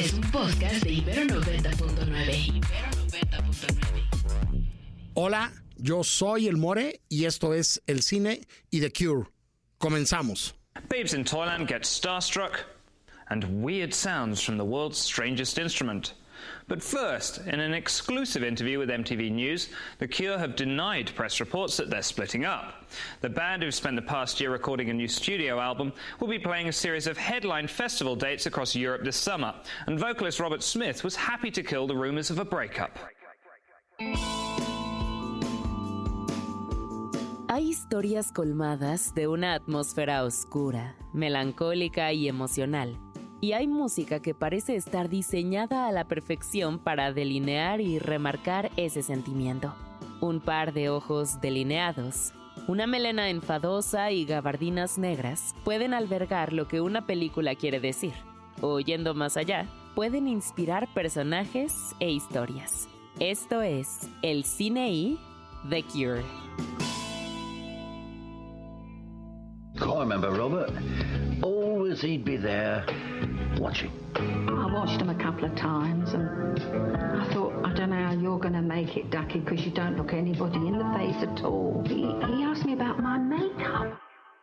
es un podcast de Ibero 90.9. Hola, yo soy el More y esto es El Cine y The Cure. Comenzamos. Babes in Toyland get starstruck and weird sounds from the world's strangest instrument. But first, in an exclusive interview with MTV News, The Cure have denied press reports that they're splitting up. The band, who've spent the past year recording a new studio album, will be playing a series of headline festival dates across Europe this summer, and vocalist Robert Smith was happy to kill the rumours of a breakup. Hay historias colmadas de una atmósfera oscura, melancólica y emocional. Y hay música que parece estar diseñada a la perfección para delinear y remarcar ese sentimiento. Un par de ojos delineados, una melena enfadosa y gabardinas negras pueden albergar lo que una película quiere decir. O yendo más allá, pueden inspirar personajes e historias. Esto es El Cine y The Cure. I remember Robert. Always he'd be there, watching. I watched him a couple of times and I thought, I don't know how you're going to make it, Ducky, because you don't look anybody in the face at all. He asked me about my makeup.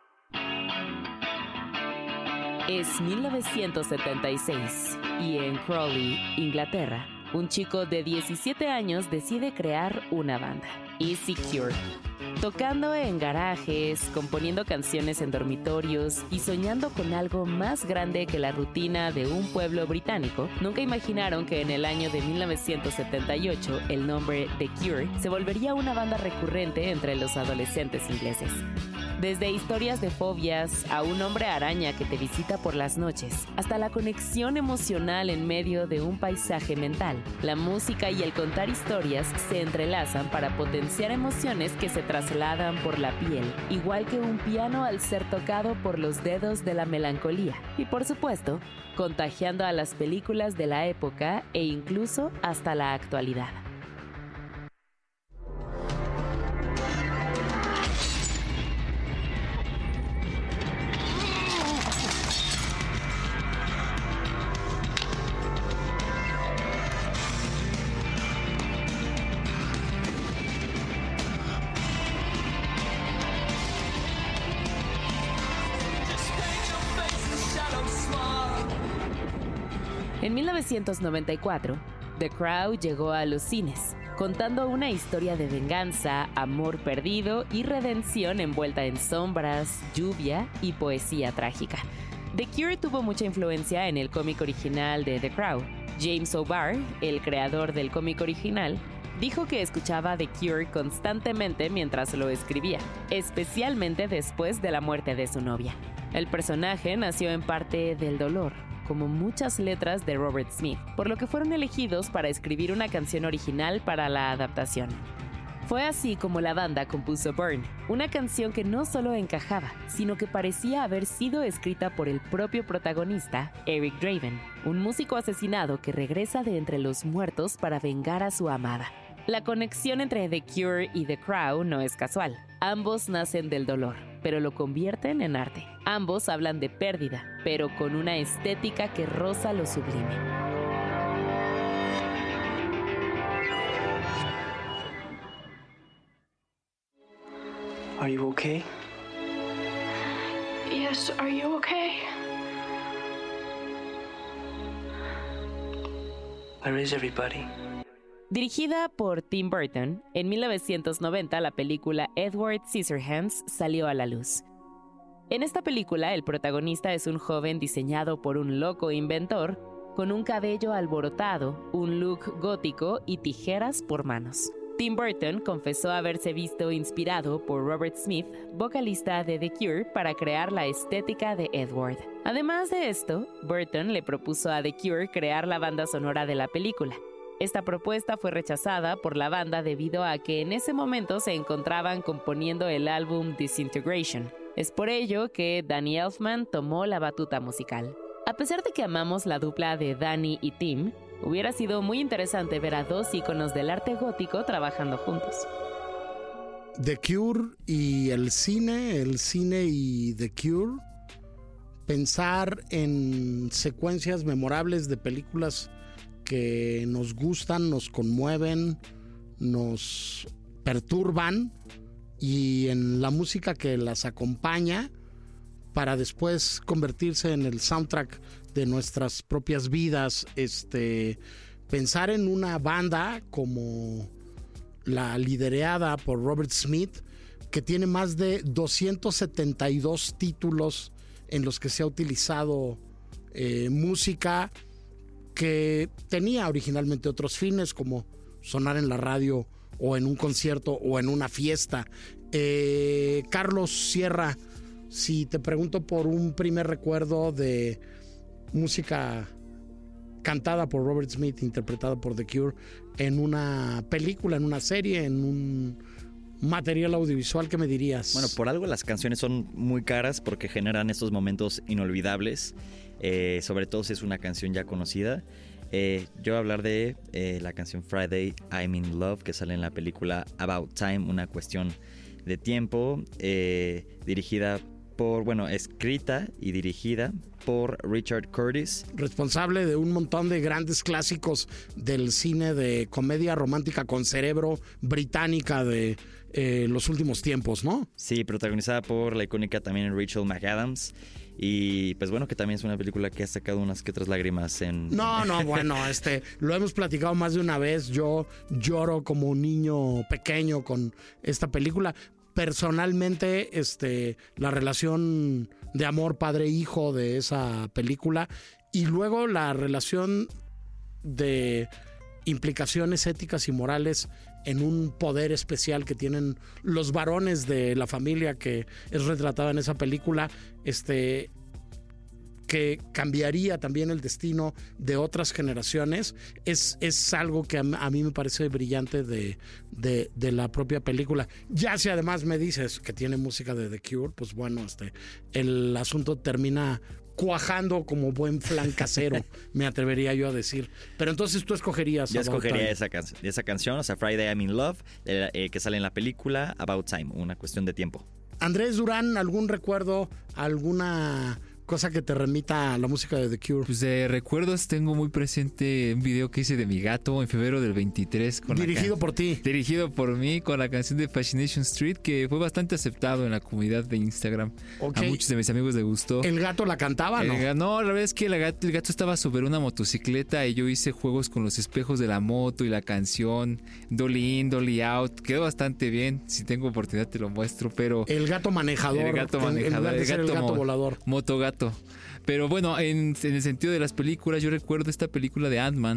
Es 1976 y en Crawley, Inglaterra, un chico de 17 años decide crear una banda, Easy Cure. Tocando en garajes, componiendo canciones en dormitorios y soñando con algo más grande que la rutina de un pueblo británico, nunca imaginaron que en el año de 1978 el nombre The Cure se volvería una banda recurrente entre los adolescentes ingleses. Desde historias de fobias a un hombre araña que te visita por las noches, hasta la conexión emocional en medio de un paisaje mental, la música y el contar historias se entrelazan para potenciar emociones que se trasladan por la piel, igual que un piano al ser tocado por los dedos de la melancolía. Y por supuesto, contagiando a las películas de la época e incluso hasta la actualidad. En 1994, The Crow llegó a los cines, contando una historia de venganza, amor perdido y redención envuelta en sombras, lluvia y poesía trágica. The Cure tuvo mucha influencia en el cómic original de The Crow. James O'Barr, el creador del cómic original, dijo que escuchaba The Cure constantemente mientras lo escribía, especialmente después de la muerte de su novia. El personaje nació en parte del dolor, como muchas letras de Robert Smith, por lo que fueron elegidos para escribir una canción original para la adaptación. Fue así como la banda compuso Burn, una canción que no solo encajaba, sino que parecía haber sido escrita por el propio protagonista, Eric Draven, un músico asesinado que regresa de entre los muertos para vengar a su amada. La conexión entre The Cure y The Crow no es casual. Ambos nacen del dolor, pero lo convierten en arte. Ambos hablan de pérdida, pero con una estética que roza lo sublime. Are you okay? Yes, are you okay? Where is everybody? Dirigida por Tim Burton, en 1990 la película Edward Scissorhands salió a la luz. En esta película, el protagonista es un joven diseñado por un loco inventor, con un cabello alborotado, un look gótico y tijeras por manos. Tim Burton confesó haberse visto inspirado por Robert Smith, vocalista de The Cure, para crear la estética de Edward. Además de esto, Burton le propuso a The Cure crear la banda sonora de la película. Esta propuesta fue rechazada por la banda debido a que en ese momento se encontraban componiendo el álbum Disintegration. Es por ello que Danny Elfman tomó la batuta musical. A pesar de que amamos la dupla de Danny y Tim, hubiera sido muy interesante ver a dos íconos del arte gótico trabajando juntos. The Cure y el cine y The Cure pensar en secuencias memorables de películas que nos gustan, nos conmueven, nos perturban, y en la música que las acompaña para después convertirse en el soundtrack de nuestras propias vidas. Pensar en una banda como la liderada por Robert Smith, que tiene más de 272 títulos en los que se ha utilizado música que tenía originalmente otros fines, como sonar en la radio o en un concierto o en una fiesta. Carlos Sierra, si te pregunto por un primer recuerdo de música cantada por Robert Smith, interpretada por The Cure, en una película, en una serie, en un material audiovisual, ¿qué me dirías? Bueno, por algo las canciones son muy caras porque generan estos momentos inolvidables, sobre todo si es una canción ya conocida. Yo voy a hablar de la canción Friday I'm in Love, que sale en la película About Time, una cuestión de tiempo, dirigida por, escrita y dirigida por Richard Curtis. Responsable de un montón de grandes clásicos del cine de comedia romántica con cerebro británica de los últimos tiempos, ¿no? Sí, protagonizada por la icónica también Rachel McAdams. Y pues bueno, que también es una película que ha sacado unas que otras lágrimas en... No, bueno, lo hemos platicado más de una vez. Yo lloro como un niño pequeño con esta película. Personalmente, la relación de amor padre-hijo de esa película, y luego la relación de implicaciones éticas y morales en un poder especial que tienen los varones de la familia, que es retratada en esa película, que cambiaría también el destino de otras generaciones, es algo que a mí me parece brillante de la propia película. Ya si además me dices que tiene música de The Cure, pues bueno, el asunto termina cuajando como buen flan casero, me atrevería yo a decir. Pero entonces tú escogerías Yo About escogería Time. esa canción, o sea, Friday I'm in Love, que sale en la película About Time, una cuestión de tiempo. Andrés Durán, ¿algún recuerdo, alguna cosa que te remita a la música de The Cure? Pues de recuerdos tengo muy presente un video que hice de mi gato en febrero del 23. Dirigido por ti. Dirigido por mí, con la canción de Fascination Street, que fue bastante aceptado en la comunidad de Instagram. Okay. A muchos de mis amigos les gustó. ¿El gato la cantaba, no? No, la verdad es que el gato estaba sobre una motocicleta y yo hice juegos con los espejos de la moto y la canción, Dolly In, Dolly Out. Quedó bastante bien. Si tengo oportunidad te lo muestro, pero... El gato manejador. El gato manejador. El gato volador. Motogato. Pero bueno, en el sentido de las películas, yo recuerdo esta película de Ant-Man,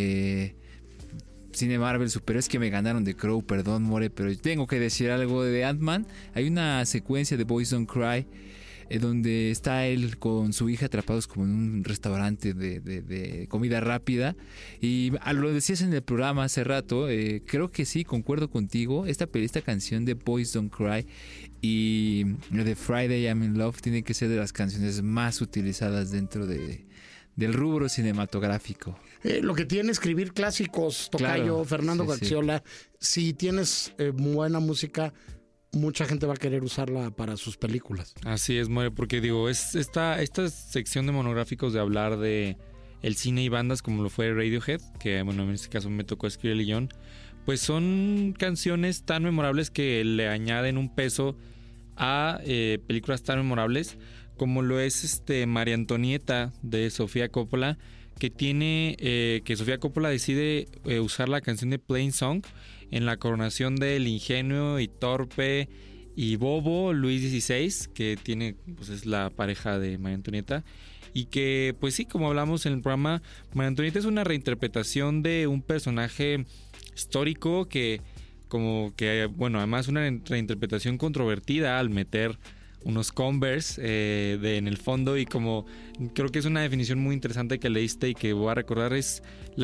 cine Marvel, superhéroes que me ganaron de Crow, perdón, More, pero tengo que decir algo de Ant-Man. Hay una secuencia de Boys Don't Cry donde está él con su hija atrapados como en un restaurante de comida rápida, y lo decías en el programa hace rato, creo que sí, concuerdo contigo, esta canción de Boys Don't Cry y de Friday I'm in Love tiene que ser de las canciones más utilizadas dentro del rubro cinematográfico. Lo que tiene escribir clásicos, tocayo, claro, Fernando sí, Gaxiola, si tienes buena música, mucha gente va a querer usarla para sus películas. Así es, More, porque digo, esta sección de monográficos de hablar de el cine y bandas como lo fue Radiohead, que bueno, en este caso me tocó escribir el guión, pues son canciones tan memorables que le añaden un peso a películas tan memorables como lo es María Antonieta de Sofía Coppola, que Sofía Coppola decide usar la canción de Plain Song en la coronación del ingenuo y torpe y bobo Luis XVI, que tiene, pues es la pareja de María Antonieta, y que, pues sí, como hablamos en el programa, María Antonieta es una reinterpretación de un personaje histórico bueno, además una reinterpretación controvertida al meter unos Converse en el fondo, y como creo que es una definición muy interesante que leíste y que voy a recordar, es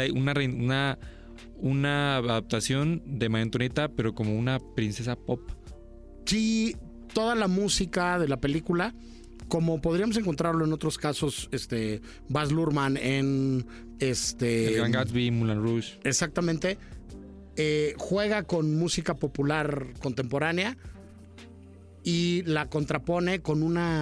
una adaptación de María Antonieta, pero como una princesa pop. Sí, toda la música de la película, como podríamos encontrarlo en otros casos, Baz Luhrmann en El Gran Gatsby, Moulin Rouge. Exactamente. Juega con música popular contemporánea y la contrapone con una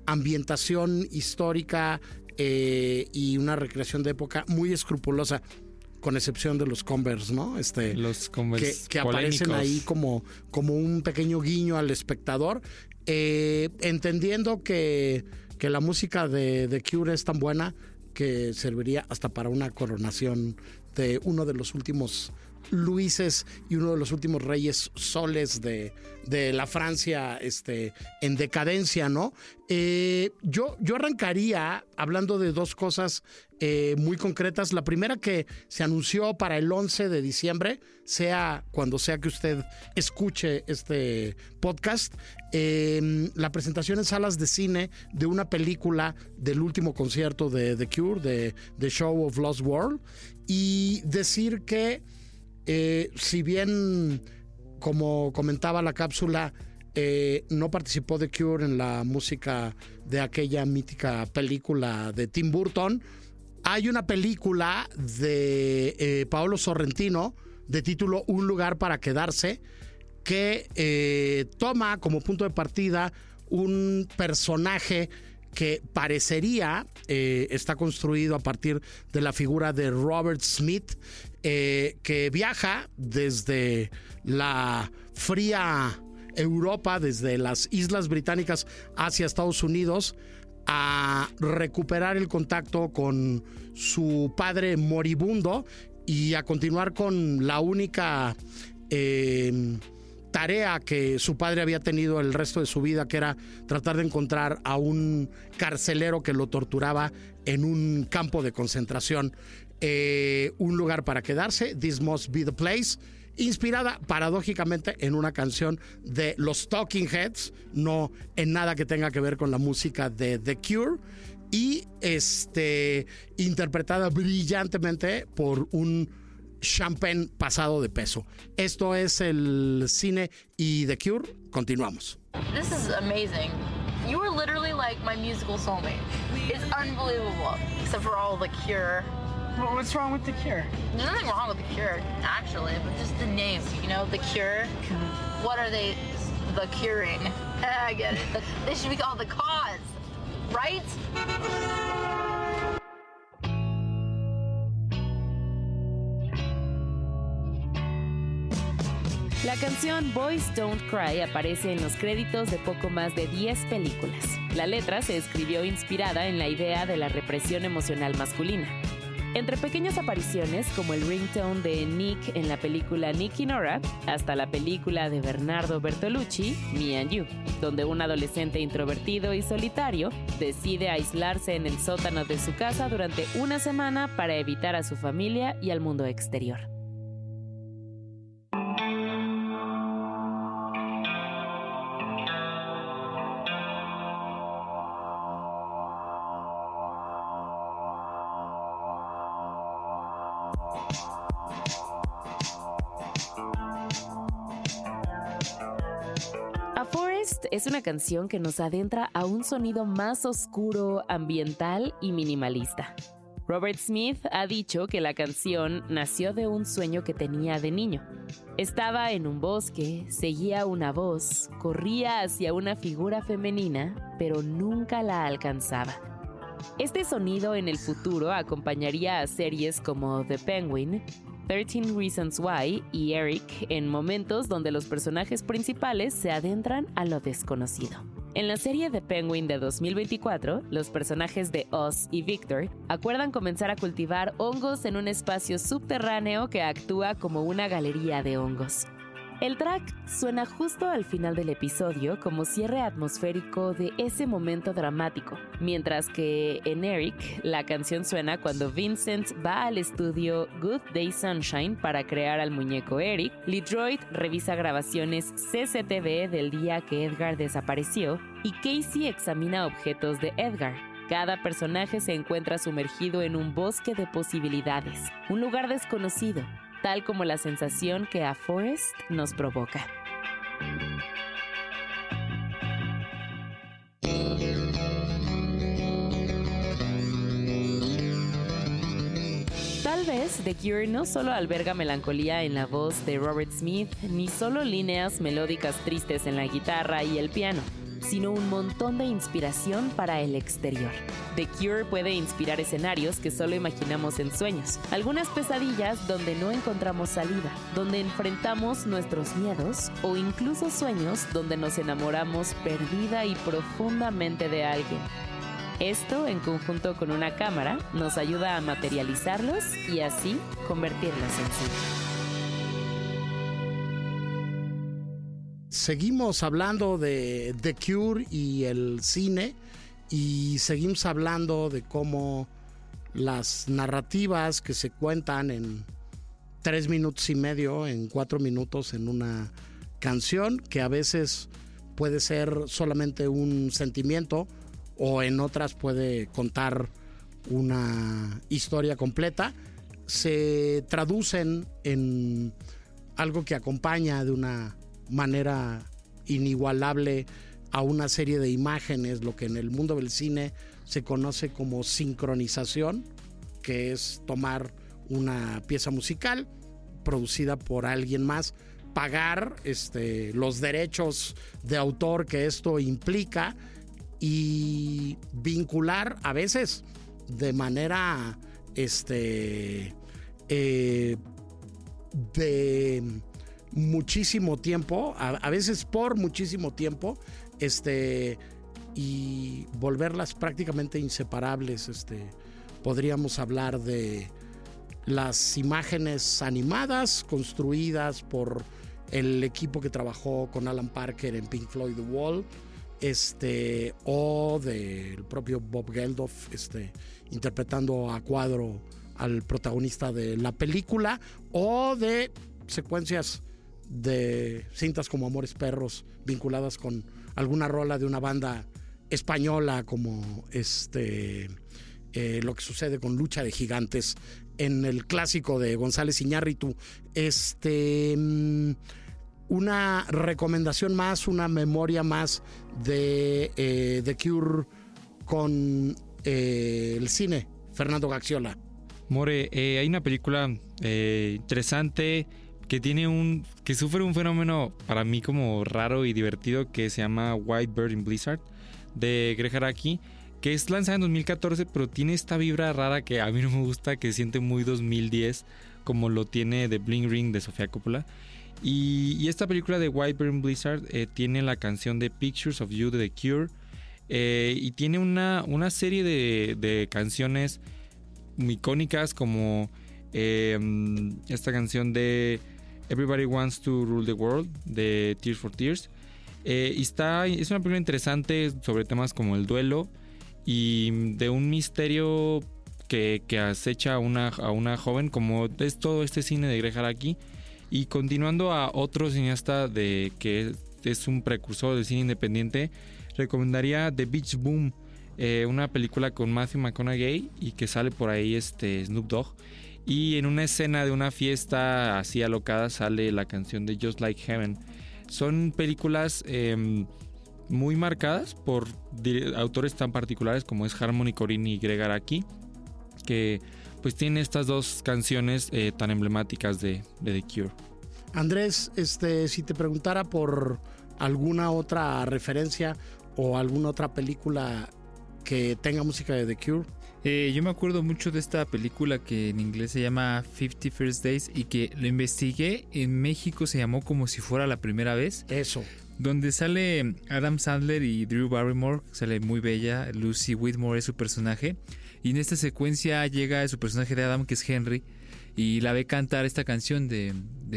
ambientación histórica y una recreación de época muy escrupulosa, con excepción de los Converse, ¿no? Los Converse que aparecen polémicos ahí como un pequeño guiño al espectador, entendiendo que la música de The Cure es tan buena que serviría hasta para una coronación de uno de los últimos Luises y uno de los últimos reyes soles de la Francia en decadencia, ¿no? Yo arrancaría hablando de dos cosas muy concretas. La primera, que se anunció para el 11 de diciembre, sea cuando sea que usted escuche este podcast, la presentación en salas de cine de una película del último concierto de The Cure, de The Show of Lost World, y decir que si bien, como comentaba la cápsula, no participó The Cure en la música de aquella mítica película de Tim Burton, hay una película de Paolo Sorrentino de título Un lugar para quedarse, que toma como punto de partida un personaje que parecería está construido a partir de la figura de Robert Smith, que viaja desde la fría Europa, desde las Islas Británicas hacia Estados Unidos, a recuperar el contacto con su padre moribundo y a continuar con la única tarea que su padre había tenido el resto de su vida, que era tratar de encontrar a un carcelero que lo torturaba en un campo de concentración. Un lugar para quedarse, This Must Be the Place, inspirada paradójicamente en una canción de los Talking Heads, no en nada que tenga que ver con la música de The Cure, y interpretada brillantemente por un champagne pasado de peso. Esto es el cine y The Cure. Continuamos. This is amazing. You are literally like my musical soulmate. It's unbelievable. Except for all The Cure. What's wrong with The Cure? There's nothing wrong with The Cure, actually, but just the name, you know, The Cure. What are they? The curing. I get it. They should be called The Cause, right? La canción Boys Don't Cry aparece en los créditos de poco más de 10 películas. La letra se escribió inspirada en la idea de la represión emocional masculina. Entre pequeñas apariciones como el ringtone de Nick en la película Nick y Nora, hasta la película de Bernardo Bertolucci, Me and You, donde un adolescente introvertido y solitario decide aislarse en el sótano de su casa durante una semana para evitar a su familia y al mundo exterior. A Forest es una canción que nos adentra a un sonido más oscuro, ambiental y minimalista. Robert Smith ha dicho que la canción nació de un sueño que tenía de niño. Estaba en un bosque, seguía una voz, corría hacia una figura femenina, pero nunca la alcanzaba. Este sonido en el futuro acompañaría a series como The Penguin, 13 Reasons Why y Eric, en momentos donde los personajes principales se adentran a lo desconocido. En la serie The Penguin de 2024, los personajes de Oz y Victor acuerdan comenzar a cultivar hongos en un espacio subterráneo que actúa como una galería de hongos. El track suena justo al final del episodio como cierre atmosférico de ese momento dramático, mientras que en Eric la canción suena cuando Vincent va al estudio Good Day Sunshine para crear al muñeco Eric, Lidroyd revisa grabaciones CCTV del día que Edgar desapareció y Casey examina objetos de Edgar. Cada personaje se encuentra sumergido en un bosque de posibilidades, un lugar desconocido, tal como la sensación que A Forest nos provoca. Tal vez The Cure no solo alberga melancolía en la voz de Robert Smith, ni solo líneas melódicas tristes en la guitarra y el piano. sino un montón de inspiración para el exterior. The Cure puede inspirar escenarios que solo imaginamos en sueños, algunas pesadillas donde no encontramos salida, donde enfrentamos nuestros miedos o incluso sueños donde nos enamoramos perdida y profundamente de alguien. Esto, en conjunto con una cámara, nos ayuda a materializarlos y así convertirlos en cine. Seguimos hablando de The Cure y el cine, y seguimos hablando de cómo las narrativas que se cuentan en 3 minutos y medio, en 4 minutos en una canción, que a veces puede ser solamente un sentimiento o en otras puede contar una historia completa, se traducen en algo que acompaña de una manera inigualable a una serie de imágenes, lo que en el mundo del cine se conoce como sincronización, que es tomar una pieza musical producida por alguien más, pagar los derechos de autor que esto implica y vincular a veces de manera de muchísimo tiempo, a veces por muchísimo tiempo, y volverlas prácticamente inseparables. Podríamos hablar de las imágenes animadas construidas por el equipo que trabajó con Alan Parker en Pink Floyd The Wall, o del propio Bob Geldof interpretando a cuadro al protagonista de la película, o de secuencias de cintas como Amores Perros vinculadas con alguna rola de una banda española, como lo que sucede con Lucha de Gigantes en el clásico de González Iñárritu. Una recomendación más, una memoria más de The Cure con el cine. Fernando Gaxiola. More, hay una película interesante que sufre un fenómeno para mí como raro y divertido, que se llama White Bird in Blizzard, de Greg Araki, que es lanzada en 2014, pero tiene esta vibra rara que a mí no me gusta, que se siente muy 2010, como lo tiene The Bling Ring de Sofía Coppola. Y esta película de White Bird in Blizzard tiene la canción de Pictures of You de The Cure, y tiene una serie de canciones muy icónicas, como esta canción de Everybody Wants to Rule the World de Tears for Fears. Es una película interesante sobre temas como el duelo y de un misterio que acecha a una joven, como es todo este cine de Greg Araki. Y continuando a otro cineasta que es un precursor del cine independiente, recomendaría The Beach Boom, una película con Matthew McConaughey y que sale por ahí Snoop Dogg. Y en una escena de una fiesta así alocada sale la canción de Just Like Heaven. Son películas muy marcadas por autores tan particulares como es Harmony Korine y Greg Araki, que pues tiene estas dos canciones tan emblemáticas de The Cure. Andrés, si te preguntara por alguna otra referencia o alguna otra película que tenga música de The Cure. Yo me acuerdo mucho de esta película que en inglés se llama 50 First Days y que lo investigué. En México se llamó Como si fuera la primera vez. Eso. Donde sale Adam Sandler y Drew Barrymore, sale muy bella. Lucy Whitmore es su personaje. Y en esta secuencia llega su personaje de Adam, que es Henry, y la ve cantar esta canción de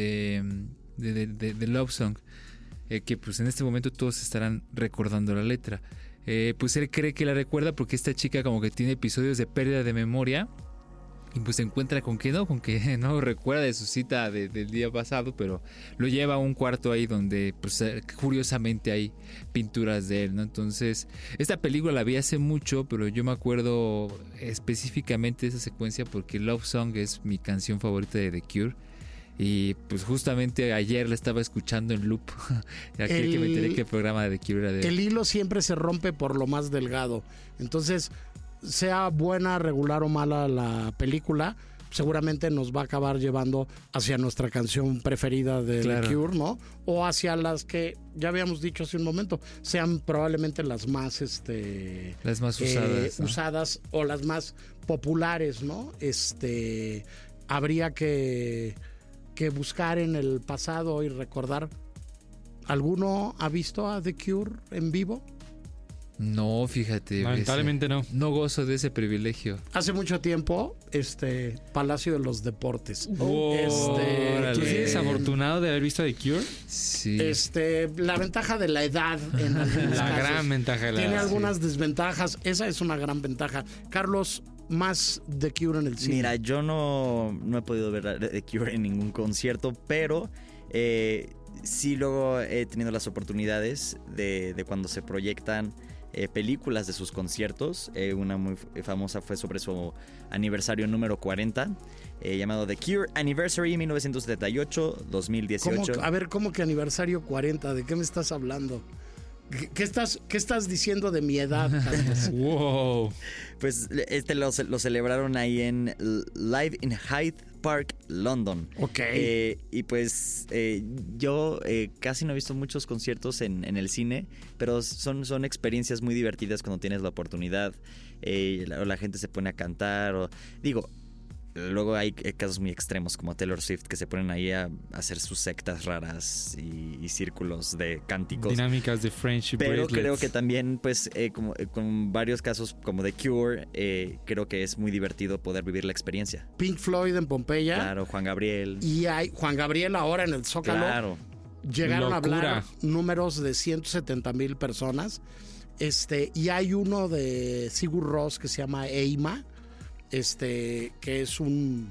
Love Song, que pues en este momento todos estarán recordando la letra. Pues él cree que la recuerda porque esta chica como que tiene episodios de pérdida de memoria y pues se encuentra con que no recuerda de su cita del día pasado, pero lo lleva a un cuarto ahí donde pues curiosamente hay pinturas de él, ¿no? Entonces esta película la vi hace mucho, pero yo me acuerdo específicamente de esa secuencia porque Love Song es mi canción favorita de The Cure. Y pues justamente ayer la estaba escuchando en loop. Aquel que me enteré que el programa de The Cure era de... El hilo siempre se rompe por lo más delgado. Entonces, sea buena, regular o mala la película, seguramente nos va a acabar llevando hacia nuestra canción preferida de The Cure, ¿no? O hacia las que ya habíamos dicho hace un momento, sean probablemente las más usadas, ¿no? usadas o las más populares, ¿no? Habría que buscar en el pasado y recordar. ¿Alguno ha visto a The Cure en vivo? No, fíjate. Lamentablemente no. No gozo de ese privilegio. Hace mucho tiempo, Palacio de los Deportes. Wow. ¿Tú sí eres afortunado de haber visto a The Cure? Sí. La ventaja de la edad en algunos la casos. Gran ventaja de la Tiene edad. algunas desventajas. Esa es una gran ventaja. Carlos, más The Cure en el cine. Mira, yo no he podido ver a The Cure en ningún concierto, pero sí luego he tenido las oportunidades de cuando se proyectan películas de sus conciertos. Una muy famosa fue sobre su aniversario número 40, llamado The Cure Anniversary 1978-2018. A ver, ¿cómo que aniversario 40? ¿De qué me estás hablando? ¿Qué estás diciendo de mi edad, Carlos? Wow. Pues lo celebraron ahí en Live in Hyde Park, London. Ok. Y pues yo casi no he visto muchos conciertos en el cine, pero son experiencias muy divertidas cuando tienes la oportunidad. La gente se pone a cantar. Luego hay casos muy extremos como Taylor Swift, que se ponen ahí a hacer sus sectas raras y círculos de cánticos. Dinámicas de friendship Pero bracelets. creo que también, pues, con varios casos como The Cure, creo que es muy divertido poder vivir la experiencia. Pink Floyd en Pompeya. Claro, Juan Gabriel. Y hay Juan Gabriel ahora en el Zócalo. Claro. Llegaron Locura. a hablar números de 170,000 personas. Y hay uno de Sigur Rós que se llama Eima. Que es un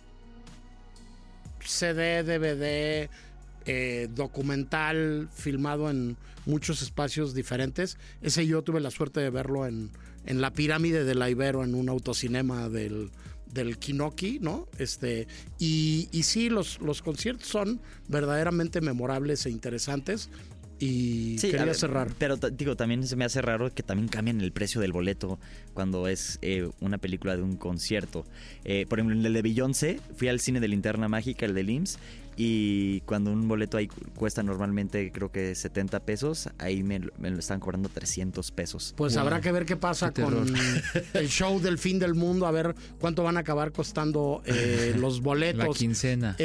CD, DVD, documental filmado en muchos espacios diferentes. Ese yo tuve la suerte de verlo en la pirámide de la Ibero, en un autocinema del Kinoki, ¿no? Y sí, los conciertos son verdaderamente memorables e interesantes. Y Sí, quería cerrar. Pero también se me hace raro que también cambian el precio del boleto cuando es una película de un concierto. Por ejemplo, en el de Beyoncé, fui al cine de Linterna Mágica, el de IMSS, y cuando un boleto ahí cuesta normalmente creo que 70 pesos, ahí me lo están cobrando 300 pesos. Pues habrá que ver qué pasa con el show del fin del mundo, a ver cuánto van a acabar costando los boletos. La quincena.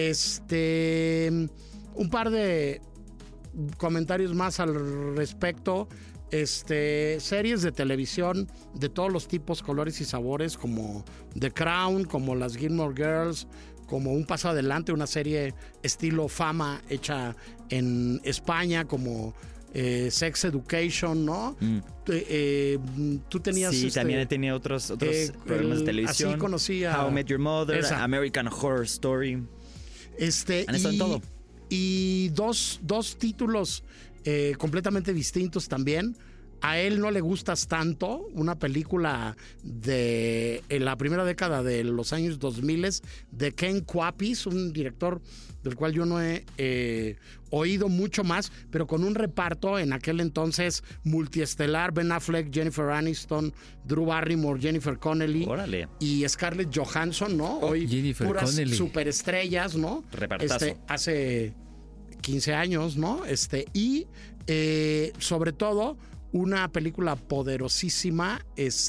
Un par de comentarios más al respecto. Series de televisión de todos los tipos, colores y sabores, como The Crown, como las Gilmore Girls, como Un Paso Adelante, una serie estilo Fama hecha en España, como Sex Education, ¿no? Tú tenías... Sí, también tenía otros programas de televisión. Así conocía... How I Met Your Mother, Esa. American Horror Story. Han estado en todo. Y dos títulos completamente distintos también. A él no le gustas tanto, una película de la primera década de los años 2000 de Ken Kwapis, un director del cual yo no he oído mucho más, pero con un reparto en aquel entonces multiestelar: Ben Affleck, Jennifer Aniston, Drew Barrymore, Jennifer Connelly. Órale. Y Scarlett Johansson, ¿no? Hoy Jennifer puras Connelly. superestrellas, ¿no? Repartazo. Hace 15 años, ¿no? Y sobre todo una película poderosísima,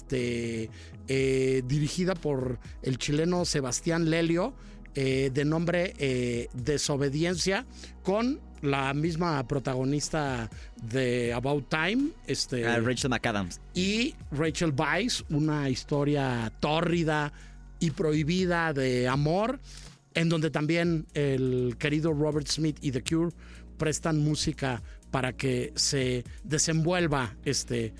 dirigida por el chileno Sebastián Lelio, de nombre Desobediencia, con la misma protagonista de About Time, Rachel McAdams. y Rachel Weisz, una historia tórrida y prohibida de amor, en donde también el querido Robert Smith y The Cure prestan música para que se desenvuelva ese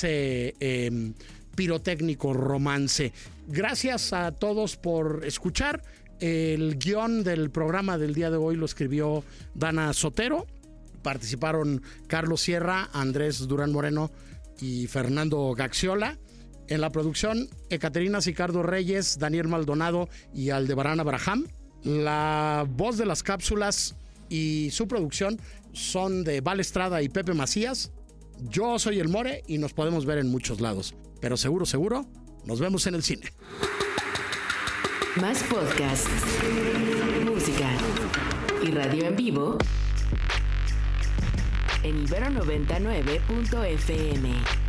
pirotécnico romance. Gracias a todos por escuchar. El guión del programa del día de hoy lo escribió Dana Sotero. Participaron Carlos Sierra, Andrés Durán Moreno y Fernando Gaxiola. En la producción, Ekaterina Sicardo Reyes, Daniel Maldonado y Aldebarán Abraham. La voz de las cápsulas y su producción son de Val Estrada y Pepe Macías. Yo soy el More y nos podemos ver en muchos lados. Pero seguro, nos vemos en el cine. Más podcasts, música y radio en vivo en Ibero 99.fm.